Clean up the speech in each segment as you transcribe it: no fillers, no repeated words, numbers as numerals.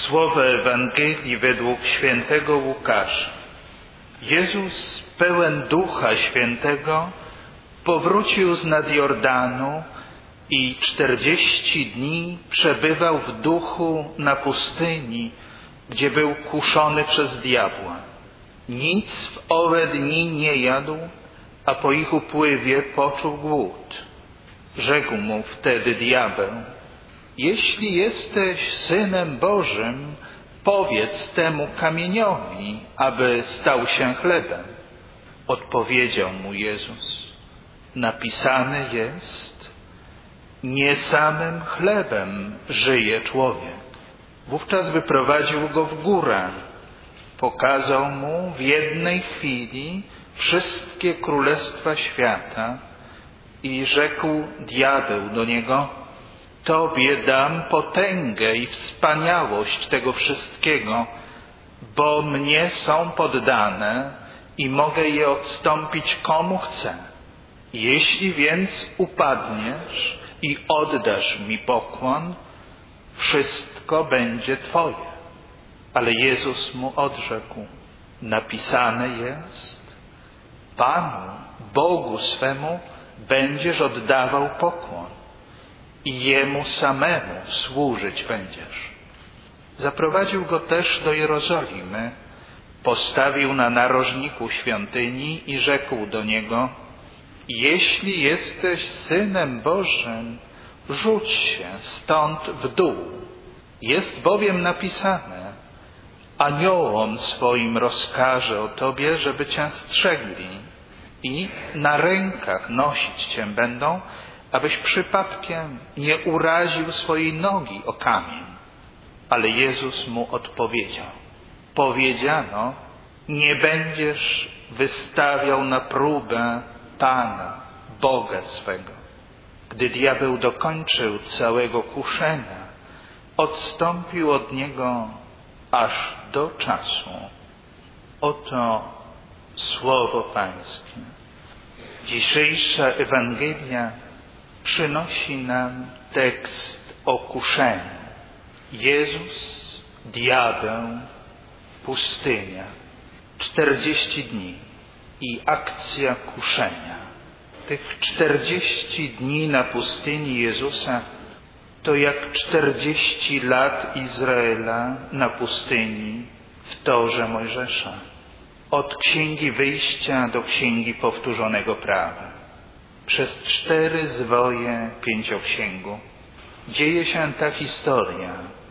Słowo Ewangelii według świętego Łukasza. Jezus, pełen Ducha Świętego, powrócił z nad Jordanu i 40 dni przebywał w duchu na pustyni, gdzie był kuszony przez diabła. Nic w owe dni nie jadł, a po ich upływie poczuł głód. Rzekł mu wtedy diabeł: jeśli jesteś Synem Bożym, powiedz temu kamieniowi, aby stał się chlebem. Odpowiedział mu Jezus: napisane jest, nie samym chlebem żyje człowiek. Wówczas wyprowadził go w górę. Pokazał mu w jednej chwili wszystkie królestwa świata i rzekł diabeł do niego: Tobie dam potęgę i wspaniałość tego wszystkiego, bo mnie są poddane i mogę je odstąpić komu chcę. Jeśli więc upadniesz i oddasz mi pokłon, wszystko będzie Twoje. Ale Jezus mu odrzekł: napisane jest, Panu, Bogu swemu będziesz oddawał pokłon i Jemu samemu służyć będziesz. Zaprowadził go też do Jerozolimy, postawił na narożniku świątyni i rzekł do niego: jeśli jesteś Synem Bożym, rzuć się stąd w dół. Jest bowiem napisane: aniołom swoim rozkaże o Tobie, żeby Cię strzegli i na rękach nosić Cię będą, abyś przypadkiem nie uraził swojej nogi o kamień. Ale Jezus mu odpowiedział: powiedziano, nie będziesz wystawiał na próbę Pana, Boga swego. Gdy diabeł dokończył całego kuszenia, odstąpił od niego aż do czasu. Oto słowo Pańskie. Dzisiejsza Ewangelia przynosi nam tekst o kuszeniu. Jezus, diabeł, pustynia, 40 dni i akcja kuszenia. Tych 40 dni na pustyni Jezusa to jak 40 lat Izraela na pustyni w torze Mojżesza. Od Księgi Wyjścia do Księgi Powtórzonego Prawa. Przez 4 zwoje Pięcioksięgu dzieje się ta historia.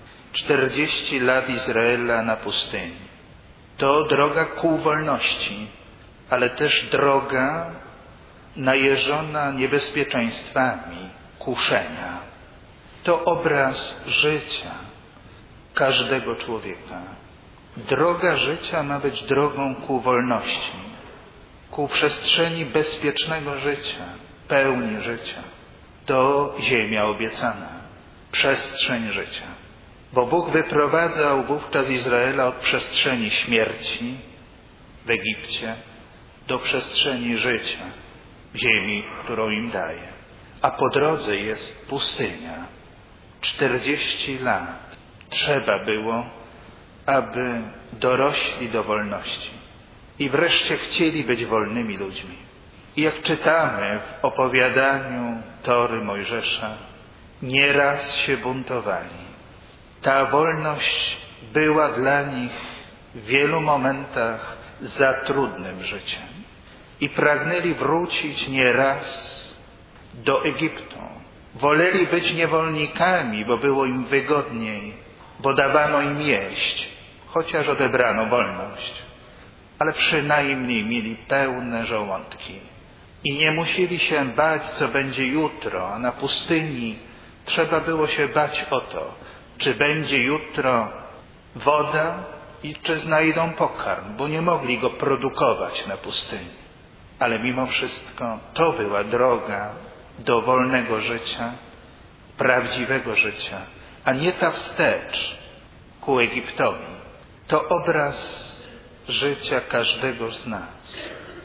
40 lat Izraela na pustyni. To droga ku wolności, ale też droga najeżona niebezpieczeństwami kuszenia. To obraz życia każdego człowieka. Droga życia ma być drogą ku wolności, ku przestrzeni bezpiecznego życia, pełni życia. To ziemia obiecana, przestrzeń życia. Bo Bóg wyprowadzał wówczas Izraela od przestrzeni śmierci w Egipcie do przestrzeni życia, ziemi, którą im daje. A po drodze jest pustynia. 40 lat trzeba było, aby dorośli do wolności i wreszcie chcieli być wolnymi ludźmi. I jak czytamy w opowiadaniu Tory Mojżesza, nieraz się buntowali. Ta wolność była dla nich w wielu momentach za trudnym życiem i pragnęli wrócić nieraz do Egiptu. Woleli być niewolnikami, bo było im wygodniej, bo dawano im jeść, chociaż odebrano wolność, ale przynajmniej mieli pełne żołądki i nie musieli się bać, co będzie jutro, a na pustyni trzeba było się bać o to, czy będzie jutro woda i czy znajdą pokarm, bo nie mogli go produkować na pustyni. Ale mimo wszystko to była droga do wolnego życia, prawdziwego życia, a nie ta wstecz ku Egiptowi. To obraz życia każdego z nas.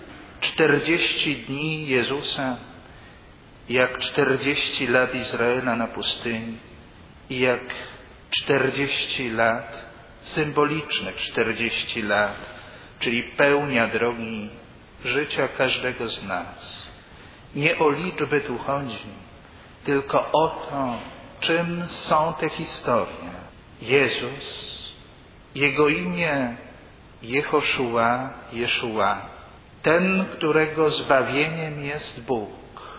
40 dni Jezusa, jak 40 lat Izraela na pustyni i jak 40 lat, symboliczne 40 lat, czyli pełnia drogi życia każdego z nas. Nie o liczby tu chodzi, tylko o to, czym są te historie. Jezus, Jego imię Jehoszua, Jeszua, ten, którego zbawieniem jest Bóg.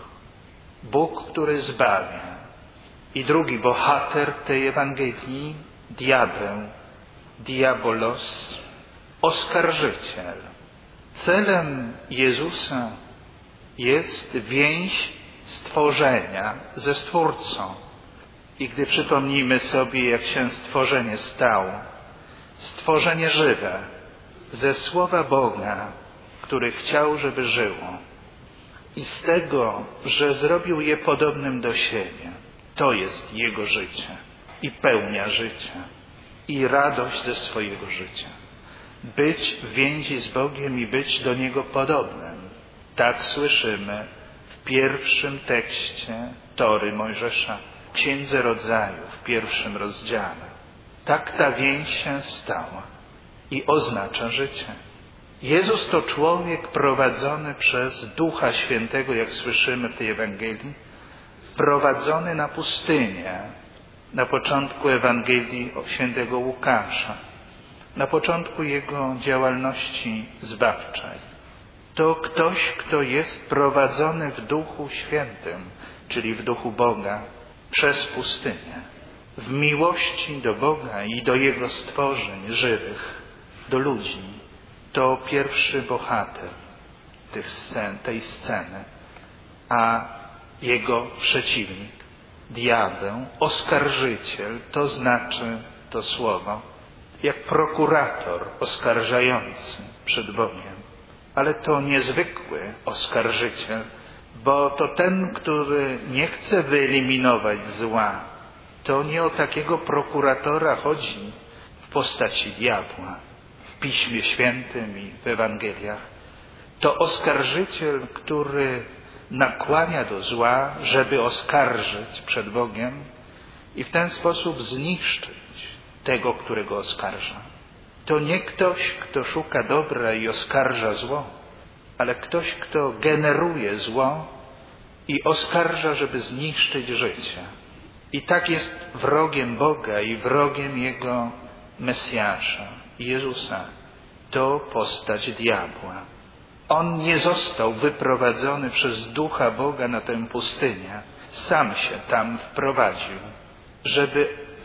Bóg, który zbawia. I drugi bohater tej Ewangelii, diabeł, diabolos, oskarżyciel. Celem Jezusa jest więź stworzenia ze Stwórcą. I gdy przypomnimy sobie, jak się stworzenie stało, stworzenie żywe, ze słowa Boga, który chciał, żeby żyło, i z tego, że zrobił je podobnym do siebie, to jest Jego życie i pełnia życia i radość ze swojego życia. Być w więzi z Bogiem i być do Niego podobnym. Tak słyszymy w pierwszym tekście Tory Mojżesza, w Księdze Rodzaju, w 1 rozdziale. Tak ta więź się stała i oznacza życie. Jezus to człowiek prowadzony przez Ducha Świętego, jak słyszymy w tej Ewangelii, prowadzony na pustynię, na początku Ewangelii świętego Łukasza, na początku jego działalności zbawczej. To ktoś, kto jest prowadzony w Duchu Świętym, czyli w Duchu Boga, przez pustynię, w miłości do Boga i do Jego stworzeń żywych, do ludzi. To pierwszy bohater tej sceny, a jego przeciwnik, diabeł, oskarżyciel, to znaczy to słowo, jak prokurator oskarżający przed Bogiem. Ale to niezwykły oskarżyciel, bo to ten, który nie chce wyeliminować zła. To nie o takiego prokuratora chodzi w postaci diabła. W Piśmie Świętym i w Ewangeliach. To oskarżyciel, który nakłania do zła, żeby oskarżyć przed Bogiem i w ten sposób zniszczyć tego, którego oskarża. To nie ktoś, kto szuka dobra i oskarża zło, ale ktoś, kto generuje zło i oskarża, żeby zniszczyć życie. I tak jest wrogiem Boga i wrogiem Jego Mesjasza, Jezusa. To postać diabła. On nie został wyprowadzony przez Ducha Boga na tę pustynię. Sam się tam wprowadził, żeby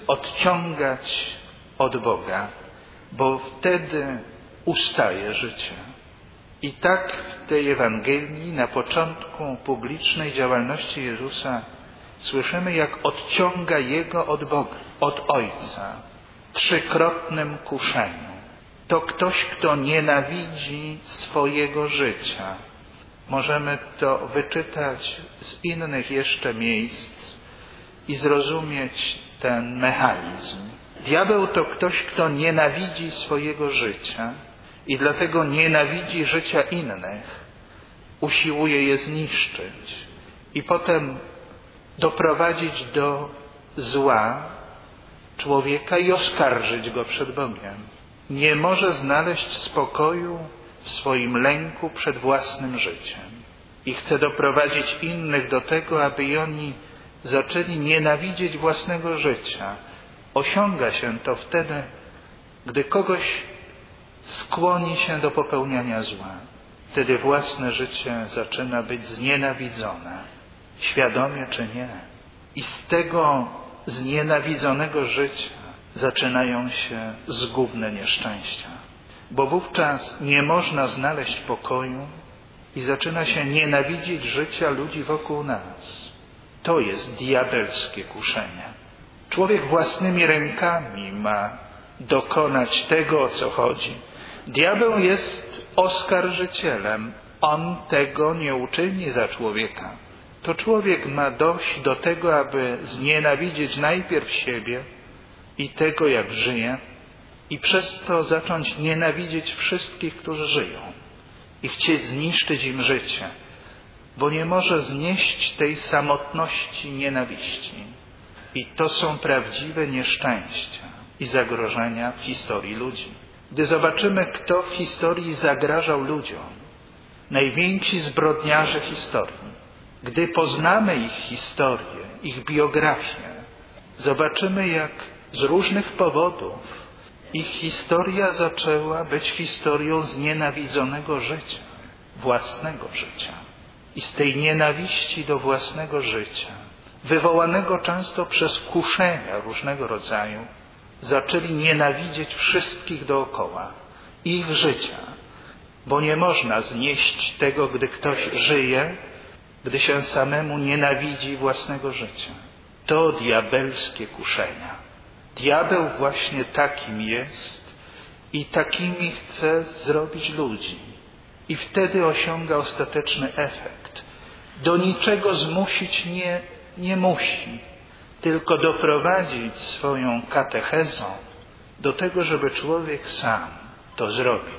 odciągać od Boga, bo wtedy ustaje życie. I tak w tej Ewangelii na początku publicznej działalności Jezusa słyszymy, jak odciąga Jego od Boga, od Ojca, w trzykrotnym kuszeniu. To ktoś, kto nienawidzi swojego życia. Możemy to wyczytać z innych jeszcze miejsc i zrozumieć ten mechanizm. Diabeł to ktoś, kto nienawidzi swojego życia i dlatego nienawidzi życia innych. Usiłuje je zniszczyć i potem doprowadzić do zła człowieka i oskarżyć go przed Bogiem. Nie może znaleźć spokoju w swoim lęku przed własnym życiem i chce doprowadzić innych do tego, aby i oni zaczęli nienawidzieć własnego życia. Osiąga się to wtedy, gdy kogoś skłoni się do popełniania zła. Wtedy własne życie zaczyna być znienawidzone, świadomie czy nie. I z tego znienawidzonego życia zaczynają się zgubne nieszczęścia. Bo wówczas nie można znaleźć pokoju i zaczyna się nienawidzieć życia ludzi wokół nas. To jest diabelskie kuszenie. Człowiek własnymi rękami ma dokonać tego, o co chodzi. Diabeł jest oskarżycielem. On tego nie uczyni za człowieka. To człowiek ma dojść do tego, aby znienawidzieć najpierw siebie i tego, jak żyje, i przez to zacząć nienawidzieć wszystkich, którzy żyją i chcieć zniszczyć im życie, bo nie może znieść tej samotności nienawiści. I to są prawdziwe nieszczęścia i zagrożenia w historii ludzi. Gdy zobaczymy, kto w historii zagrażał ludziom, najwięksi zbrodniarze historii, gdy poznamy ich historię, ich biografię, zobaczymy, jak z różnych powodów ich historia zaczęła być historią znienawidzonego życia, własnego życia. I z tej nienawiści do własnego życia, wywołanego często przez kuszenia różnego rodzaju, zaczęli nienawidzieć wszystkich dookoła, ich życia, bo nie można znieść tego, gdy ktoś żyje, gdy się samemu nienawidzi własnego życia. To diabelskie kuszenia. Diabeł właśnie takim jest i takimi chce zrobić ludzi. I wtedy osiąga ostateczny efekt. Do niczego zmusić nie musi, tylko doprowadzić swoją katechezą do tego, żeby człowiek sam to zrobił.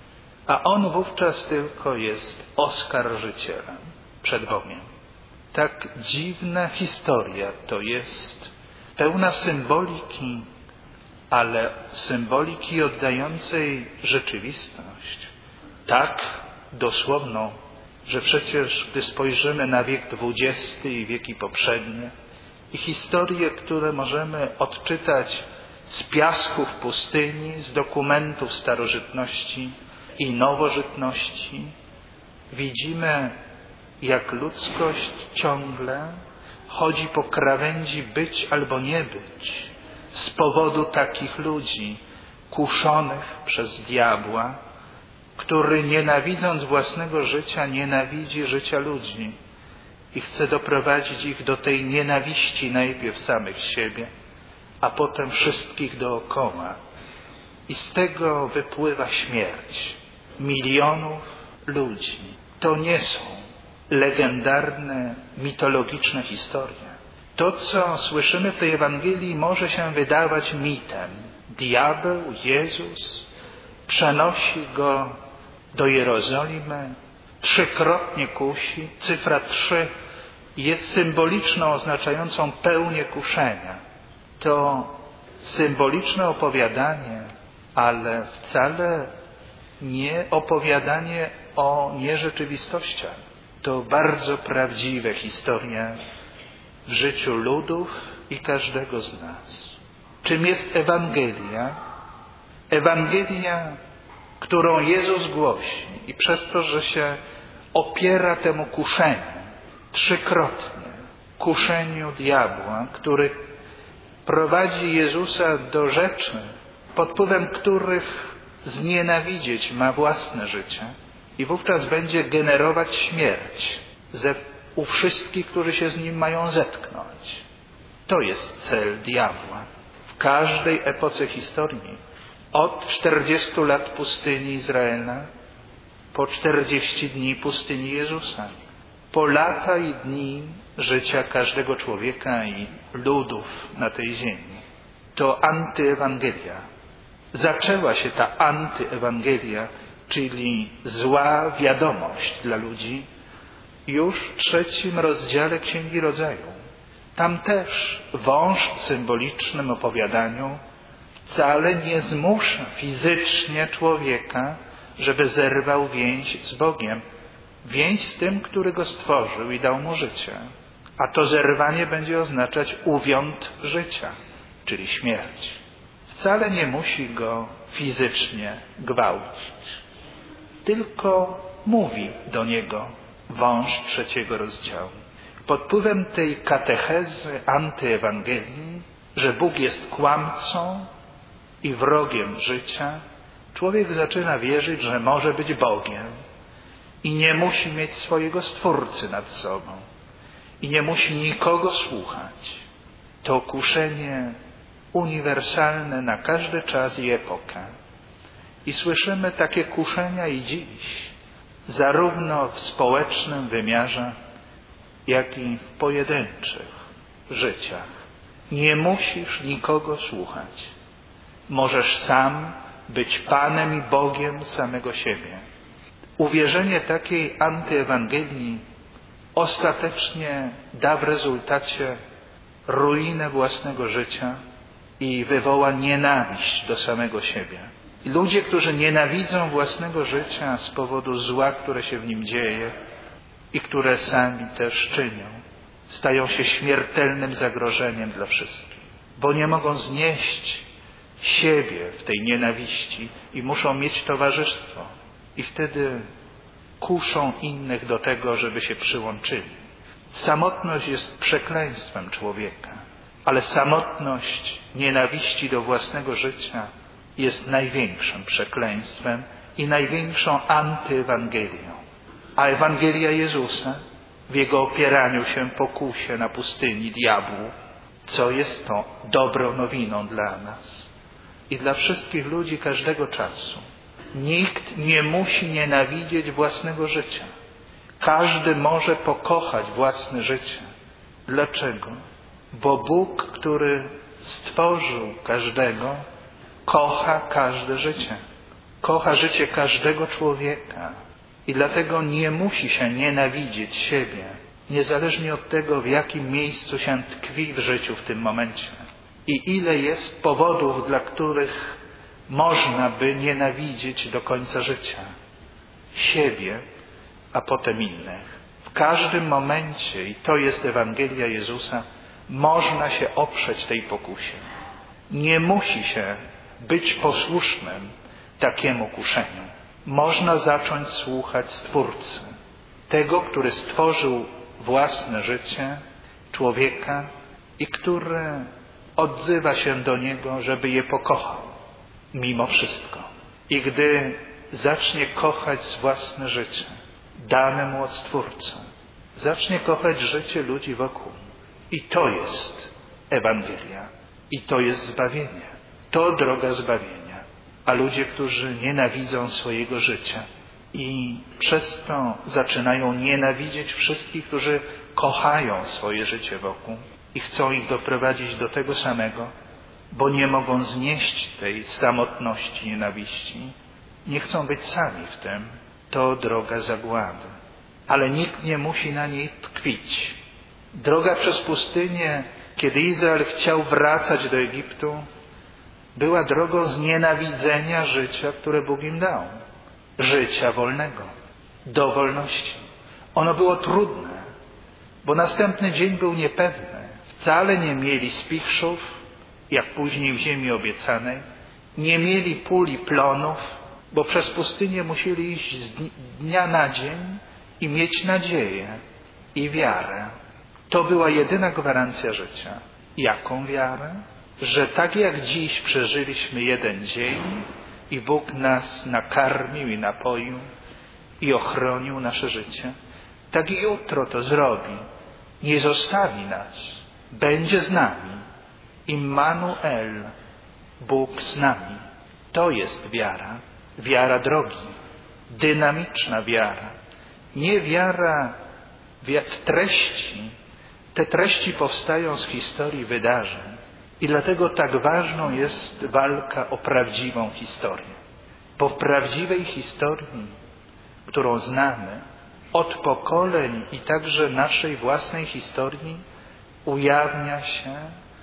A on wówczas tylko jest oskarżycielem przed Bogiem. Tak dziwna historia to jest, pełna symboliki, ale symboliki oddającej rzeczywistość. Tak dosłowną, że przecież gdy spojrzymy na wiek XX i wieki poprzednie i historie, które możemy odczytać z piasków pustyni, z dokumentów starożytności i nowożytności, widzimy, jak ludzkość ciągle chodzi po krawędzi być albo nie być z powodu takich ludzi kuszonych przez diabła, który nienawidząc własnego życia, nienawidzi życia ludzi i chce doprowadzić ich do tej nienawiści najpierw samych siebie, a potem wszystkich dookoła. I z tego wypływa śmierć milionów ludzi. To nie są legendarne, mitologiczne historie. To, co słyszymy w tej Ewangelii, może się wydawać mitem. Diabeł, Jezus, przenosi go do Jerozolimy, trzykrotnie kusi. Cyfra 3 jest symboliczną, oznaczającą pełnię kuszenia. To symboliczne opowiadanie, ale wcale nie opowiadanie o nierzeczywistościach. To bardzo prawdziwe historie w życiu ludów i każdego z nas. Czym jest Ewangelia? Ewangelia, którą Jezus głosi i przez to, że się opiera temu kuszeniu, trzykrotnie, kuszeniu diabła, który prowadzi Jezusa do rzeczy, pod wpływem których znienawidzieć ma własne życie i wówczas będzie generować śmierć u wszystkich, którzy się z nim mają zetknąć. To jest cel diabła. W każdej epoce historii, od 40 lat pustyni Izraela, po 40 dni pustyni Jezusa, po lata i dni życia każdego człowieka i ludów na tej ziemi. To antyewangelia. Zaczęła się ta antyewangelia, czyli zła wiadomość dla ludzi, już w 3 rozdziale Księgi Rodzaju. Tam też wąż w symbolicznym opowiadaniu wcale nie zmusza fizycznie człowieka, żeby zerwał więź z Bogiem. Więź z tym, który go stworzył i dał mu życie. A to zerwanie będzie oznaczać uwiąd życia, czyli śmierć. Wcale nie musi go fizycznie gwałcić. Tylko mówi do niego wąż 3 rozdziału. Pod wpływem tej katechezy antyewangelii, że Bóg jest kłamcą i wrogiem życia, człowiek zaczyna wierzyć, że może być Bogiem i nie musi mieć swojego Stwórcy nad sobą i nie musi nikogo słuchać. To kuszenie uniwersalne na każdy czas i epokę. I słyszymy takie kuszenia i dziś, zarówno w społecznym wymiarze, jak i w pojedynczych życiach. Nie musisz nikogo słuchać. Możesz sam być Panem i Bogiem samego siebie. Uwierzenie takiej antyewangelii ostatecznie da w rezultacie ruinę własnego życia i wywoła nienawiść do samego siebie. I ludzie, którzy nienawidzą własnego życia z powodu zła, które się w nim dzieje i które sami też czynią, stają się śmiertelnym zagrożeniem dla wszystkich, bo nie mogą znieść siebie w tej nienawiści i muszą mieć towarzystwo. I wtedy kuszą innych do tego, żeby się przyłączyli. Samotność jest przekleństwem człowieka, ale samotność nienawiści do własnego życia jest największym przekleństwem i największą antyewangelią. A Ewangelia Jezusa w Jego opieraniu się pokusie na pustyni diabłu, co jest to dobrą nowiną dla nas i dla wszystkich ludzi każdego czasu. Nikt nie musi nienawidzieć własnego życia. Każdy może pokochać własne życie. Dlaczego? Bo Bóg, który stworzył każdego, kocha każde życie. Kocha życie każdego człowieka. I dlatego nie musi się nienawidzieć siebie, niezależnie od tego, w jakim miejscu się tkwi w życiu w tym momencie. I ile jest powodów, dla których można by nienawidzieć do końca życia siebie, a potem innych. W każdym momencie, i to jest Ewangelia Jezusa, można się oprzeć tej pokusie. Nie musi się być posłusznym takiemu kuszeniu. Można zacząć słuchać Stwórcy, tego, który stworzył własne życie, człowieka i który odzywa się do niego, żeby je pokochał mimo wszystko. I gdy zacznie kochać własne życie, dane mu od Stwórcy, zacznie kochać życie ludzi wokół. I to jest Ewangelia. I to jest zbawienie. To droga zbawienia. A ludzie, którzy nienawidzą swojego życia i przez to zaczynają nienawidzieć wszystkich, którzy kochają swoje życie wokół i chcą ich doprowadzić do tego samego, bo nie mogą znieść tej samotności nienawiści, nie chcą być sami w tym, to droga zagłady. Ale nikt nie musi na niej tkwić. Droga przez pustynię, kiedy Izrael chciał wracać do Egiptu, była drogą znienawidzenia życia, które Bóg im dał. Życia wolnego, do wolności. Ono było trudne, bo następny dzień był niepewny. Wcale nie mieli spichrzów, jak później w ziemi obiecanej. Nie mieli pól i plonów, bo przez pustynię musieli iść z dnia na dzień i mieć nadzieję i wiarę. To była jedyna gwarancja życia. Jaką wiarę? Że tak jak dziś przeżyliśmy jeden dzień i Bóg nas nakarmił i napoił i ochronił nasze życie, tak i jutro to zrobi. Nie zostawi nas. Będzie z nami. Immanuel, Bóg z nami. To jest wiara. Wiara drogi. Dynamiczna wiara. Nie wiara w treści. Te treści powstają z historii wydarzeń. I dlatego tak ważną jest walka o prawdziwą historię. Bo w prawdziwej historii, którą znamy, od pokoleń i także naszej własnej historii, ujawnia się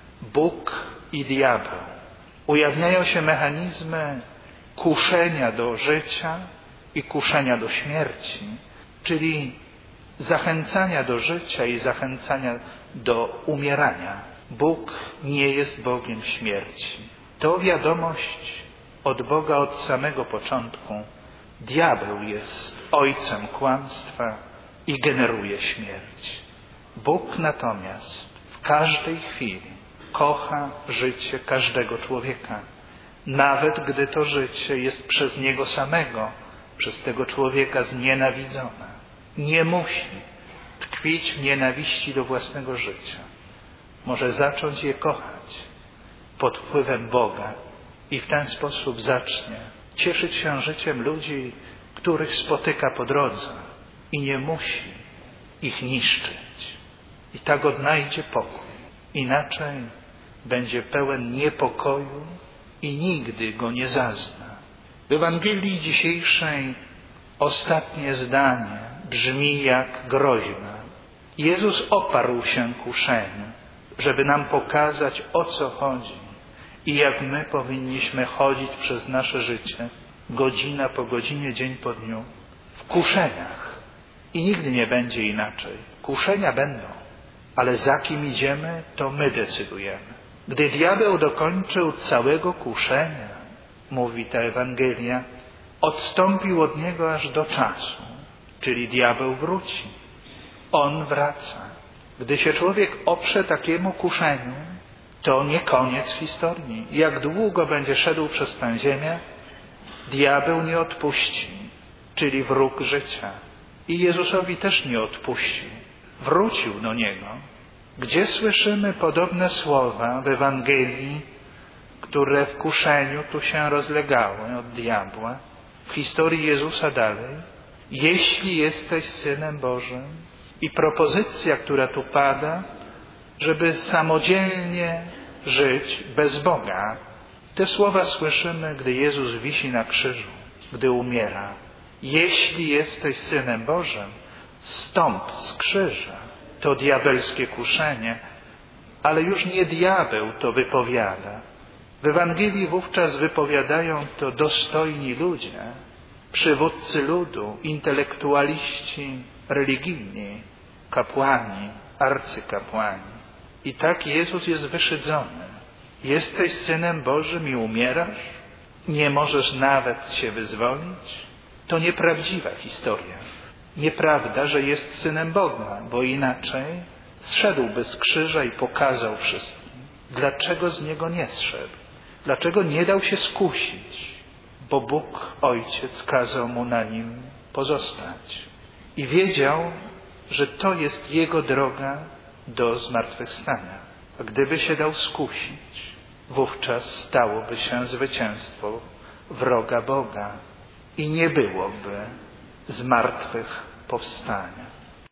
Bóg i diabeł. Ujawniają się mechanizmy kuszenia do życia i kuszenia do śmierci, czyli zachęcania do życia i zachęcania do umierania. Bóg nie jest Bogiem śmierci. To wiadomość od Boga od samego początku. Diabeł jest ojcem kłamstwa i generuje śmierć. Bóg natomiast w każdej chwili kocha życie każdego człowieka. Nawet gdy to życie jest przez niego samego, przez tego człowieka znienawidzone. Nie musi tkwić w nienawiści do własnego życia. Może zacząć je kochać pod wpływem Boga i w ten sposób zacznie cieszyć się życiem ludzi, których spotyka po drodze i nie musi ich niszczyć. I tak odnajdzie pokój. Inaczej będzie pełen niepokoju i nigdy go nie zazna. W Ewangelii dzisiejszej ostatnie zdanie brzmi jak groźba. Jezus oparł się kuszeniu. żeby nam pokazać, o co chodzi i jak my powinniśmy chodzić przez nasze życie, godzina po godzinie, dzień po dniu, w kuszeniach. I nigdy nie będzie inaczej. Kuszenia będą, ale za kim idziemy, to my decydujemy. Gdy diabeł dokończył całego kuszenia, mówi ta Ewangelia, odstąpił od niego aż do czasu, czyli diabeł wróci. On wraca. Gdy się człowiek oprze takiemu kuszeniu, to nie koniec historii. Jak długo będzie szedł przez tę ziemię, diabeł nie odpuści, czyli wróg życia. I Jezusowi też nie odpuścił. Wrócił do Niego. Gdzie słyszymy podobne słowa w Ewangelii, które w kuszeniu tu się rozlegały od diabła? W historii Jezusa dalej. Jeśli jesteś Synem Bożym. I propozycja, która tu pada, żeby samodzielnie żyć bez Boga. Te słowa słyszymy, gdy Jezus wisi na krzyżu, gdy umiera. Jeśli jesteś Synem Bożym, zstąp z krzyża. To diabelskie kuszenie, ale już nie diabeł to wypowiada. W Ewangelii wówczas wypowiadają to dostojni ludzie, przywódcy ludu, intelektualiści religijni, kapłani, arcykapłani. I tak Jezus jest wyszydzony. Jesteś Synem Bożym i umierasz? Nie możesz nawet się wyzwolić? To nieprawdziwa historia. Nieprawda, że jest Synem Boga, bo inaczej zszedłby z krzyża i pokazał wszystkim. Dlaczego z Niego nie zszedł? Dlaczego nie dał się skusić? Bo Bóg, Ojciec, kazał Mu na nim pozostać. I wiedział, że to jest Jego droga do zmartwychwstania. A gdyby się dał skusić, wówczas stałoby się zwycięstwo wroga Boga i nie byłoby zmartwychwstania.